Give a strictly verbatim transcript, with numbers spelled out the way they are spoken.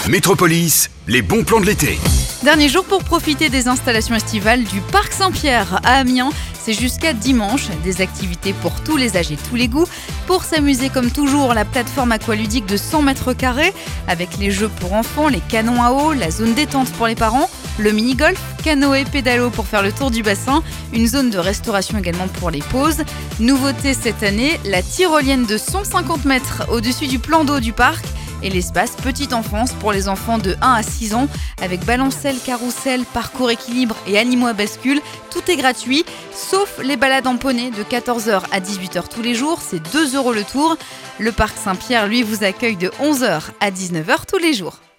Métropolis, les bons plans de l'été. Dernier jour pour profiter des installations estivales du Parc Saint-Pierre à Amiens. C'est jusqu'à dimanche, des activités pour tous les âges et tous les goûts. Pour s'amuser comme toujours, la plateforme aqualudique de cent mètres carrés avec les jeux pour enfants, les canons à eau, la zone détente pour les parents, le mini-golf, canoë, pédalo pour faire le tour du bassin, une zone de restauration également pour les pauses. Nouveauté cette année, la tyrolienne de cent cinquante mètres au-dessus du plan d'eau du parc et l'espace petite enfance pour les enfants de un à six ans avec balancelle, carrousel, parcours équilibre et animaux à bascule. Tout est gratuit, sauf les balades en poney de quatorze heures à dix-huit heures tous les jours, c'est deux euros le tour. Le Parc Saint-Pierre, lui, vous accueille de onze heures à dix-neuf heures tous les jours.